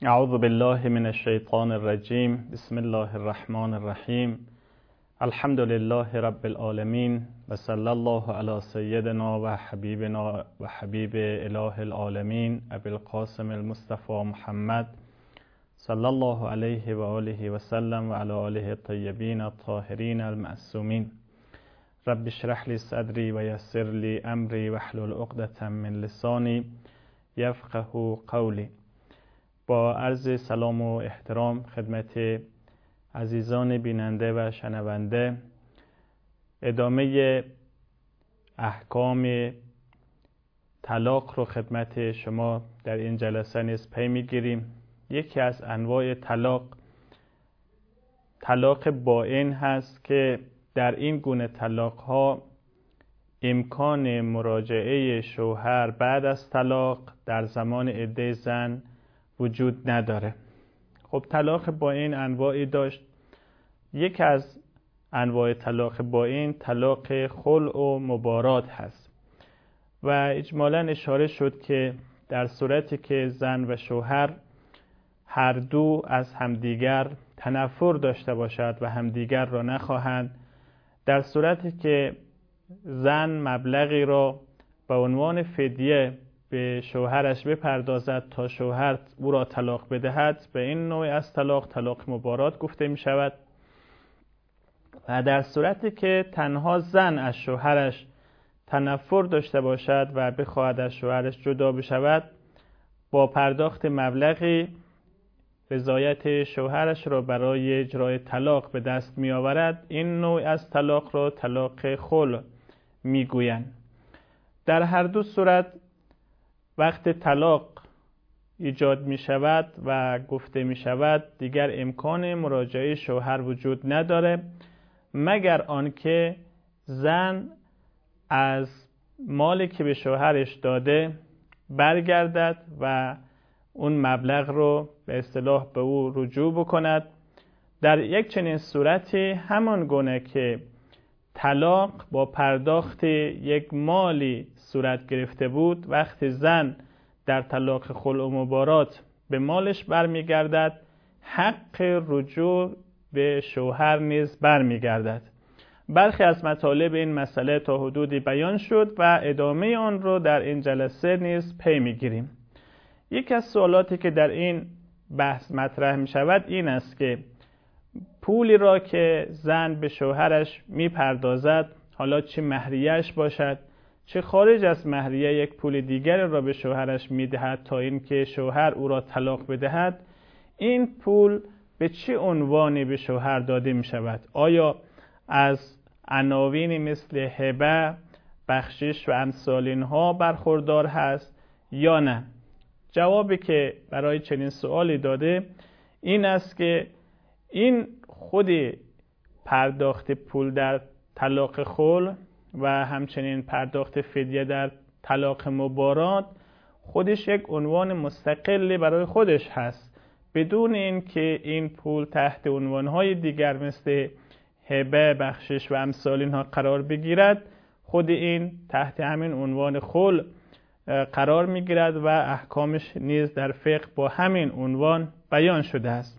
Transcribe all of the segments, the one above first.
اعوذ بالله من الشیطان الرجیم. بسم الله الرحمن الرحیم. الحمد لله رب العالمین و صلی الله علی سیدنا و حبیبنا و حبیب اله العالمین ابی القاسم المصطفى محمد صلی الله علیه و آله و سلم و علی آله الطیبین الطاهرین المعصومین. رب اشرح لی صدری و یسر لی امری واحلل عقدة من لسانی یفقهوا قولی. با عرض سلام و احترام خدمت عزیزان بیننده و شنونده، ادامه احکام طلاق رو خدمت شما در این جلسه نیز پی میگیریم. یکی از انواع طلاق بائن هست که در این گونه طلاق ها امکان مراجعه شوهر بعد از طلاق در زمان عده زن وجود نداره. خب طلاق بائن انواعی داشت. یکی از انواع طلاق بائن طلاق خلع و مبارات هست و اجمالاً اشاره شد که در صورتی که زن و شوهر هر دو از همدیگر تنفر داشته باشد و همدیگر را نخواهند، در صورتی که زن مبلغی را به عنوان فدیه به شوهرش بپردازد تا شوهر او را طلاق بدهد، به این نوع از طلاق مبارات گفته می شود. و در صورتی که تنها زن از شوهرش تنفر داشته باشد و بخواهد از شوهرش جدا بشود، با پرداخت مبلغی رضایت شوهرش را برای اجرای طلاق به دست می آورد، این نوع از طلاق را طلاق خلع می گویند. در هر دو صورت وقت طلاق ایجاد می شود و گفته می شود دیگر امکان مراجعه شوهر وجود نداره، مگر آنکه زن از مالی که به شوهرش داده برگردد و اون مبلغ رو به اصطلاح به او رجوع بکند. در یک چنین صورتی همان گونه که طلاق با پرداخت یک مالی صورت گرفته بود، وقتی زن در طلاق خلع و مبارات به مالش برمیگردد، حق رجوع به شوهر نیز برمیگردد. برخی از مطالب این مسئله تا حدودی بیان شد و ادامه آن رو در این جلسه نیز پی میگیریم. یکی از سوالاتی که در این بحث مطرح می شود این است که پولی را که زن به شوهرش می پردازد، حالا چه مهریه‌اش باشد چه خارج از مهریه، یک پول دیگر را به شوهرش می دهد تا اینکه شوهر او را طلاق بدهد، این پول به چه عنوانی به شوهر داده می شود؟ آیا از عناوینی مثل هبه، بخشش و امثال اینها برخوردار هست یا نه؟ جوابی که برای چنین سوالی داده این است که این خود پرداخت پول در طلاق خلع و همچنین پرداخت فدیه در طلاق مبارات خودش یک عنوان مستقلی برای خودش هست، بدون اینکه این پول تحت عنوانهای دیگر مثل هبه، بخشش و امثال اینها قرار بگیرد. خود این تحت همین عنوان خلع قرار میگیرد و احکامش نیز در فقه با همین عنوان بیان شده است.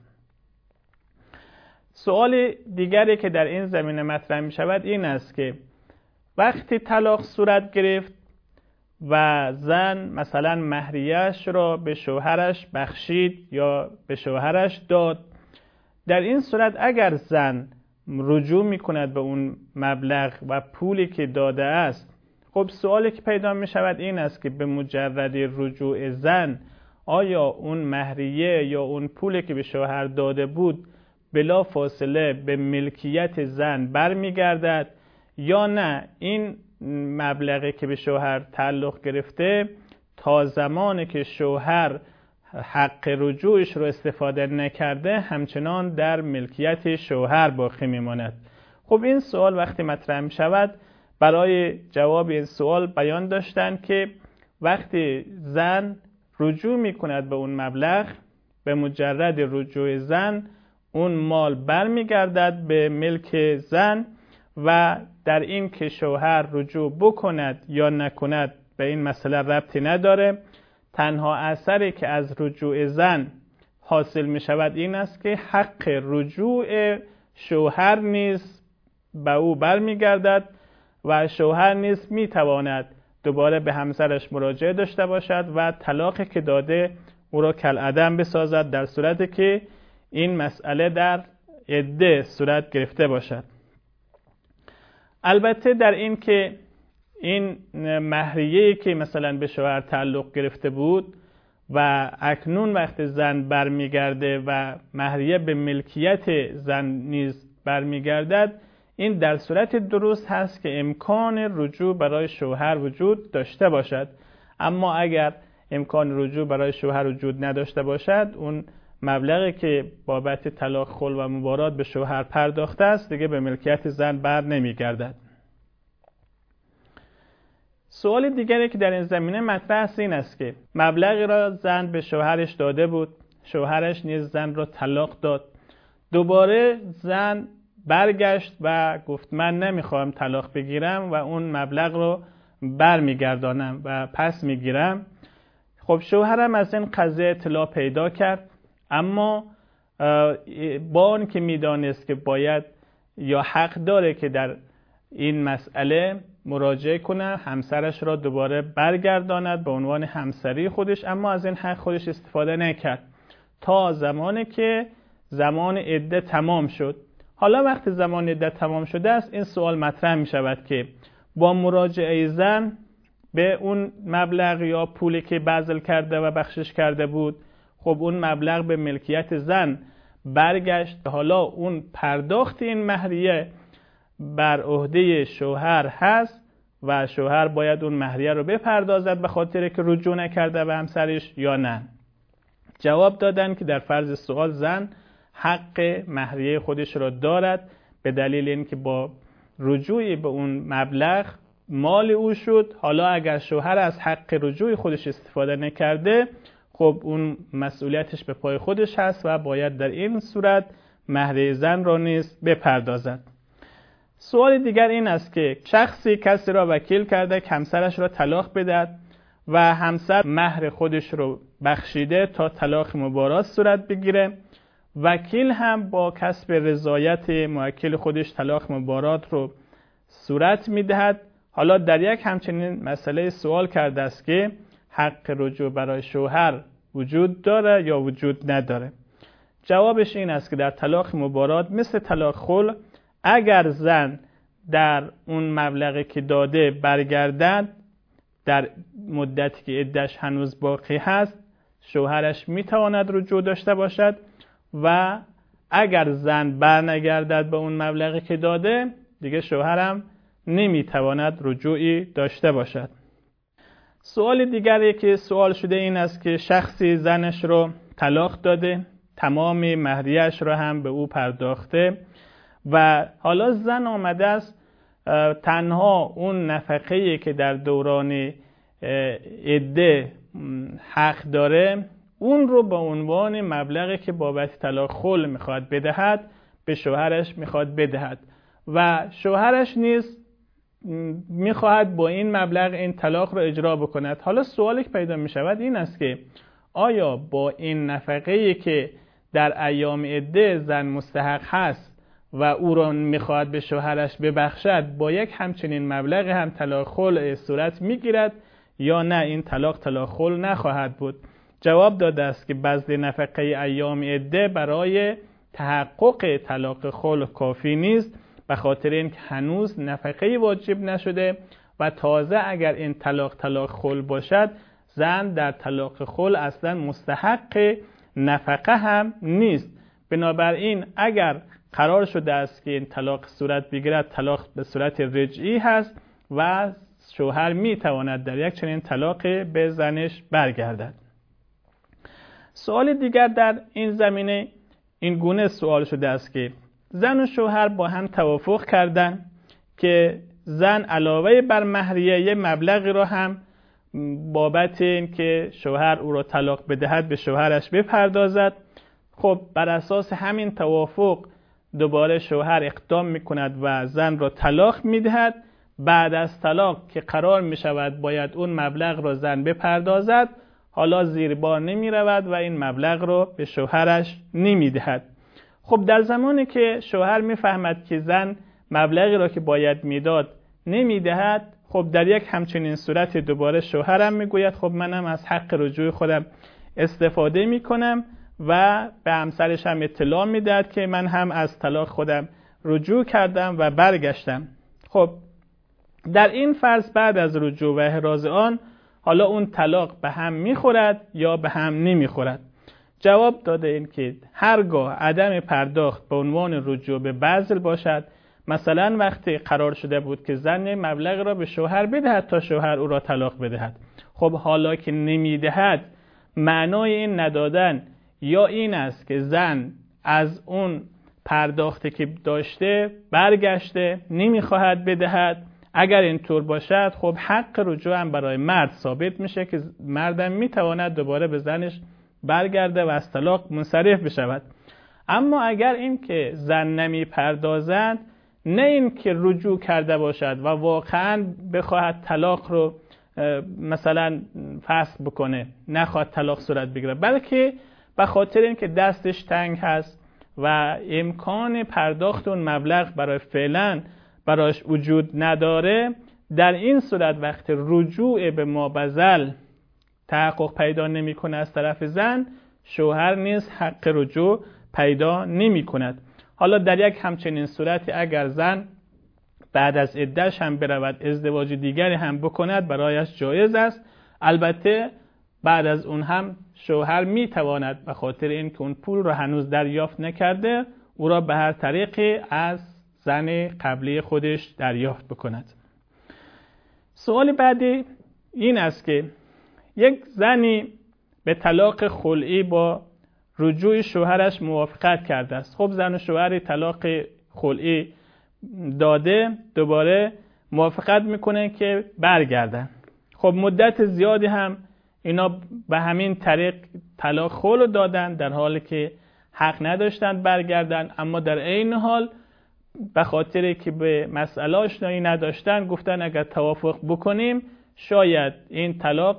سوال دیگری که در این زمینه مطرح می شود این است که وقتی طلاق صورت گرفت و زن مثلا مهریه‌اش را به شوهرش بخشید یا به شوهرش داد، در این صورت اگر زن رجوع می کند به اون مبلغ و پولی که داده است، خب سوالی که پیدا می شود این است که به مجرد رجوع زن آیا اون مهریه یا اون پولی که به شوهر داده بود بلا فاصله به ملکیت زن برمیگردد یا نه این مبلغی که به شوهر تعلق گرفته تا زمانی که شوهر حق رجوعش رو استفاده نکرده همچنان در ملکیت شوهر باقی میماند؟ خب این سوال وقتی مطرح می شود، برای جواب این سوال بیان داشتن که وقتی زن رجوع می کند به اون مبلغ، به مجرد رجوع زن اون مال برمیگردد به ملک زن و در این که شوهر رجوع بکند یا نکند به این مسئله ربطی نداره. تنها اثری که از رجوع زن حاصل می شود این است که حق رجوع شوهر نیز به او برمیگردد و شوهر نیز می تواند دوباره به همسرش مراجعه داشته باشد و طلاقی که داده او را کالعدم بسازد، در صورتی که این مسئله در عده صورت گرفته باشد. البته در این که این مهریه‌ای که مثلا به شوهر تعلق گرفته بود و اکنون وقت زن برمیگرده و مهریه به ملکیت زن نیز برمیگردد، این در صورت درست هست که امکان رجوع برای شوهر وجود داشته باشد. اما اگر امکان رجوع برای شوهر وجود نداشته باشد، اون مبلغی که بابت طلاق خلع و مبارات به شوهر پرداخته است دیگه به ملکیت زن بر نمیگردد. سوال دیگری که در این زمینه مطرح است این است که مبلغی را زن به شوهرش داده بود، شوهرش نیز زن را طلاق داد، دوباره زن برگشت و گفت من نمیخوام طلاق بگیرم و اون مبلغ رو برمیگردانم و پس میگیرم. خب شوهرم از این قضیه اطلاع پیدا کرد، اما با آن که میدانست که باید یا حق داره که در این مسئله مراجعه کنه، همسرش را دوباره برگرداند به عنوان همسری خودش، اما از این حق خودش استفاده نکرد تا زمانی که زمان عده تمام شد. حالا وقتی زمان عده تمام شده است، این سوال مطرح می شود که با مراجعه زن به اون مبلغ یا پولی که بذل کرده و بخشش کرده بود، خب اون مبلغ به ملکیت زن برگشت. حالا اون پرداخت این مهریه بر عهده شوهر هست و شوهر باید اون مهریه رو بپردازد به خاطر که رجوع نکرده به همسرش یا نه. جواب دادن که در فرض سوال زن حق مهریه خودش را دارد، به دلیل اینکه با رجوع به اون مبلغ مال او شد. حالا اگر شوهر از حق رجوع خودش استفاده نکرده، خب اون مسئولیتش به پای خودش هست و باید در این صورت مهریه زن را نیز بپردازد. سوال دیگر این است که شخصی کسی را وکیل کرده که همسرش را طلاق بدهد و همسر مهر خودش رو بخشیده تا طلاق مبارات صورت بگیره. وکیل هم با کسب رضایت موکل خودش طلاق مبارات رو صورت میدهد. حالا در یک همچنین مسئله سوال کرده است که حق رجوع برای شوهر وجود داره یا وجود نداره. جوابش این است که در طلاق مبارات مثل طلاق خلع، اگر زن در اون مبلغی که داده برگردد در مدتی که عده‌اش هنوز باقی هست، شوهرش میتواند رجوع داشته باشد و اگر زن برنگردد به اون مبلغی که داده، دیگه شوهرم نمیتواند رجوعی داشته باشد. سوال دیگری که سوال شده این است که شخصی زنش رو طلاق داده، تمام مهریه‌اش رو هم به او پرداخته و حالا زن آمده است تنها اون نفقه‌ای که در دوران عده حق داره اون رو به عنوان مبلغی که بابت طلاق خلع میخواد بدهد به شوهرش میخواد بدهد و شوهرش نیز میخواهد با این مبلغ این طلاق رو اجرا بکند. حالا سوالی که پیدا میشود این است که آیا با این نفقه‌ای که در ایام عده زن مستحق هست و او را میخواهد به شوهرش ببخشد، با یک همچنین مبلغ هم طلاق خلع صورت میگیرد یا نه این طلاق خلع نخواهد بود؟ جواب داده است که بذل نفقه ایام عده برای تحقق طلاق خلع کافی نیست، به خاطر اینکه هنوز نفقه واجب نشده و تازه اگر این طلاق خلع باشد، زن در طلاق خلع اصلا مستحق نفقه هم نیست. بنابراین اگر قرار شده است که این طلاق صورت بگیرد، طلاق به صورت رجعی هست و شوهر می تواند در یک چنین طلاق به زنش برگردد. سوال دیگر در این زمینه این گونه سوال شده است که زن و شوهر با هم توافق کردند که زن علاوه بر مهریه یه مبلغی را هم بابت این که شوهر او را طلاق بدهد به شوهرش بپردازد. خب بر اساس همین توافق دوباره شوهر اقدام میکند و زن را طلاق میدهد. بعد از طلاق که قرار میشود باید اون مبلغ را زن بپردازد، حالا زیر بار نمی رود و این مبلغ رو به شوهرش نمی دهد. خب در زمانی که شوهر می فهمد که زن مبلغی را که باید میداد نمی دهد، خب در یک همچنین صورت دوباره شوهرم می گوید خب منم از حق رجوع خودم استفاده می کنم و به همسرش هم اطلاع می دهد که من هم از طلاق خودم رجوع کردم و برگشتم. خب در این فرض بعد از رجوع و احراز آن حالا اون طلاق به هم میخورد یا به هم نمیخورد؟ جواب داده این که هرگاه عدم پرداخت به عنوان رجوع به بذل باشد، مثلا وقتی قرار شده بود که زن مبلغ را به شوهر بدهد تا شوهر او را طلاق بدهد، خب حالا که نمیدهد معنای این ندادن یا این است که زن از اون پرداختی که داشته برگشته نمیخواهد بدهد. اگر اینطور باشد خب حق رجوع هم برای مرد ثابت میشه که مردم میتواند دوباره به زنش برگرده و از طلاق منصرف بشود. اما اگر این که زن نمیپردازد، نه این که رجوع کرده باشد و واقعا بخواهد طلاق رو مثلا فسخ بکنه، نخواهد طلاق صورت بگیره، بلکه به خاطر اینکه دستش تنگ هست و امکان پرداخت اون مبلغ برای فعلا برایش وجود نداره، در این صورت وقت رجوع به مابذل تحقق پیدا نمی کنه از طرف زن، شوهر نیز حق رجوع پیدا نمی کند. حالا در یک همچنین صورتی اگر زن بعد از عده‌اش هم برود ازدواج دیگری هم بکند برایش جایز است. البته بعد از اون هم شوهر می تواند به خاطر اینکه اون پول را هنوز دریافت نکرده او را به هر طریقی از زن قبلی خودش دریافت بکند. سوال بعدی این است که یک زنی به طلاق خلعی با رجوع شوهرش موافقت کرده است. خب زن و شوهر طلاق خلعی داده، دوباره موافقت میکنه که برگردن. خب مدت زیادی هم اینا به همین طریق طلاق خلع دادن در حالی که حق نداشتند برگردن، اما در عین حال به خاطر که به مسئله آشنایی نداشتن گفتن اگر توافق بکنیم شاید این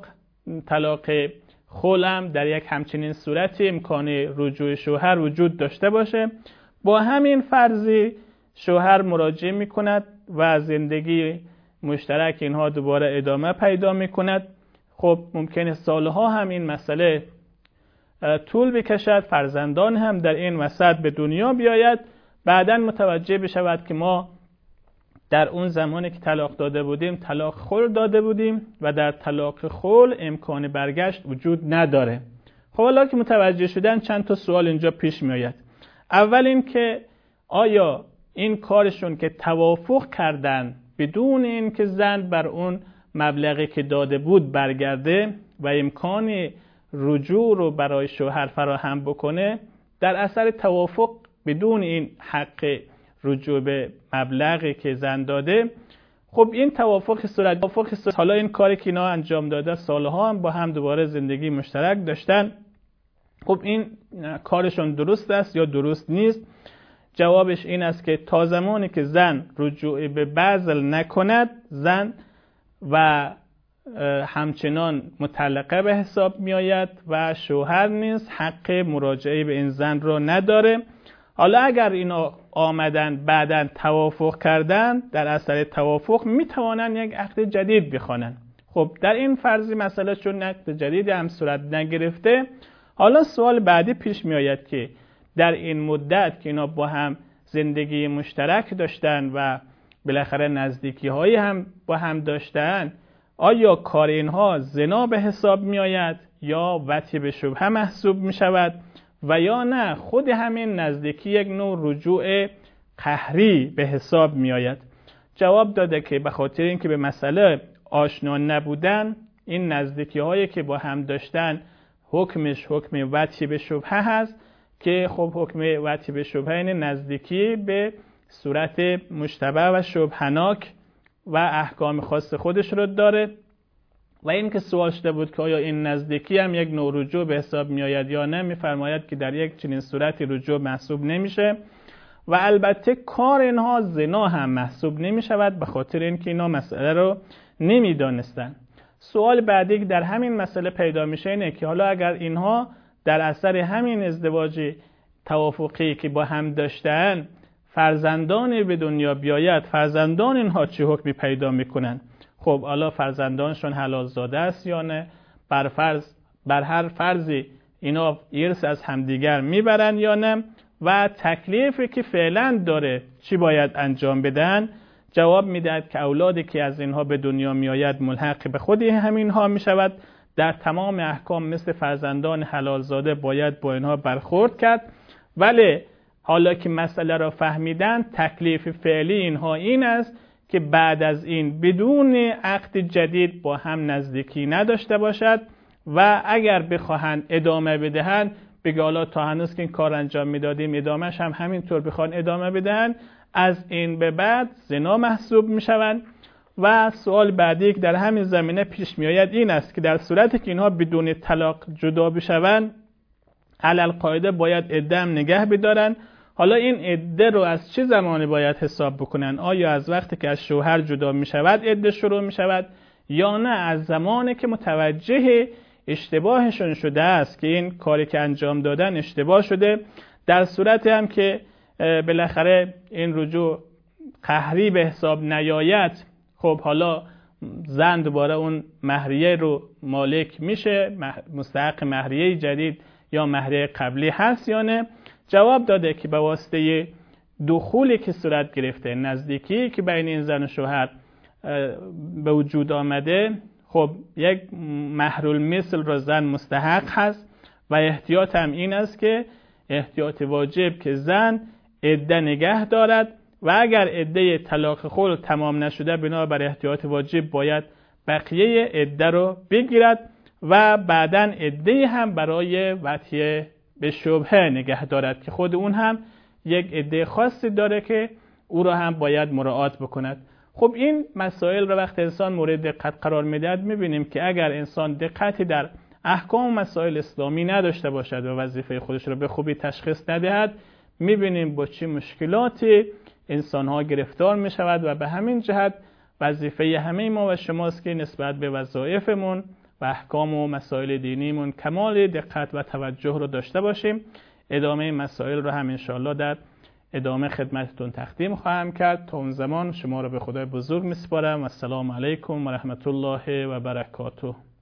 طلاق خلع در یک همچنین صورتی امکان رجوع شوهر وجود داشته باشه. با همین فرضی شوهر مراجعه میکند و زندگی مشترک اینها دوباره ادامه پیدا میکند. خب ممکنه سالها هم این مسئله طول بکشد، فرزندان هم در این وسط به دنیا بیاید، بعداً متوجه بشود که ما در اون زمانی که طلاق داده بودیم طلاق خلع داده بودیم و در طلاق خلع امکان برگشت وجود نداره. خب حالا که متوجه شدن چند تا سوال اینجا پیش می آید. اول این که آیا این کارشون که توافق کردن بدون این که زن بر اون مبلغی که داده بود برگرده و امکان رجوع رو برای شوهر فراهم بکنه، در اثر توافق بدون این حق رجوع به مبلغی که زن داده، خب این توافق صورت حالا این کاری که اینا انجام داده سالها هم با هم دوباره زندگی مشترک داشتن، خب این کارشون درست است یا درست نیست؟ جوابش این است که تا زمانی که زن رجوع به بذل نکند، زن و همچنان مطلقه به حساب می آید و شوهر نیز حق مراجعه به این زن را نداره. حالا اگر اینا آمدن بعداً توافق کردن، در اثر توافق می توانن یک عقد جدید بخوانن. خب در این فرضی مسئله چون عقد جدید هم صورت نگرفته، حالا سوال بعدی پیش می آید که در این مدت که اینا با هم زندگی مشترک داشتن و بالاخره نزدیکی هایی هم با هم داشتن، آیا کار اینها زنا به حساب می آید یا وطی به شبهه محسوب می شود و یا نه خود همین نزدیکی یک نوع رجوع قهری به حساب می آید؟ جواب داده که به خاطر اینکه به مسئله آشنا نبودن، این نزدیکی هایی که با هم داشتن حکمش حکم وطی به شبهه هست که خب حکم وطی به شبهه این نزدیکی به صورت مشتبه و شبهناک و احکام خاص خودش رو داره. و این که سوال شده بود که آیا این نزدیکی هم یک نوع رجوع به حساب می آید یا نه، می‌فرماید که در یک چنین صورتی رجوع محسوب نمیشه و البته کار اینها زنا هم محسوب نمی شود به خاطر اینکه اینا مسئله رو نمیدانستن. سوال بعدی که در همین مسئله پیدا میشه اینه که حالا اگر اینها در اثر همین ازدواج توافقی که با هم داشتن فرزندانی به دنیا بیاید، فرزندان اینها چه حکمی پیدا میکنن؟ خب حالا فرزندانشون حلال زاده است یا نه؟ بر هر فرضی اینا ارث از همدیگر میبرن یا نه؟ و تکلیفی که فعلا داره چی باید انجام بدن؟ جواب میدهد که اولادی که از اینها به دنیا میآید ملحق به خود همینها میشود. در تمام احکام مثل فرزندان حلال زاده باید با اینها برخورد کرد، ولی حالا که مسئله را فهمیدن تکلیف فعلی اینها این است که بعد از این بدون عقد جدید با هم نزدیکی نداشته باشد و اگر بخواهند ادامه بدهند بگه حالا تا هنوز که این کار انجام میدادیم ادامهش هم همینطور بخوان ادامه بدهند، از این به بعد زنا محسوب میشوند. و سوال بعدی که در همین زمینه پیش میآید این است که در صورتی که اینها بدون طلاق جدا بشوند علل قاعده باید عده هم نگه بدارن. حالا این عده رو از چه زمانی باید حساب بکنن؟ آیا از وقتی که از شوهر جدا می شود عده شروع می شود یا نه از زمانی که متوجه اشتباهشون شده است که این کاری که انجام دادن اشتباه شده؟ در صورتی هم که بالاخره این رجوع قهری به حساب نیاید، خب حالا زن دوباره اون مهریه رو مالک میشه، مستحق مهریه جدید یا مهریه قبلی هست یا نه؟ جواب داده که به واسطه دخولی که صورت گرفته، نزدیکی که بین این زن و شوهر به وجود آمده، خب یک مهر المثل را زن مستحق هست و احتیاط هم این است که احتیاط واجب که زن عده نگه دارد و اگر عده طلاق خلع تمام نشده بنابر احتیاط واجب باید بقیه عده رو بگیرد و بعداً عده هم برای وطیه به شبهه نگه دارد که خود اون هم یک عده خاصی داره که او را هم باید مراعات بکند. خب این مسائل را وقت انسان مورد دقت قرار میدهد میبینیم که اگر انسان دقتی در احکام و مسائل اسلامی نداشته باشد و وظیفه خودش را به خوبی تشخیص ندهد میبینیم با چه مشکلاتی انسانها گرفتار میشود و به همین جهت وظیفه همه ما و شماست که نسبت به وظایفمون و احکام و مسائل دینیمون کمال دقت و توجه رو داشته باشیم. ادامه مسائل رو هم انشاءالله در ادامه خدمتتون تقدیم خواهم کرد. تا اون زمان شما رو به خدای بزرگ میسپارم. السلام علیکم و رحمت الله و برکاته.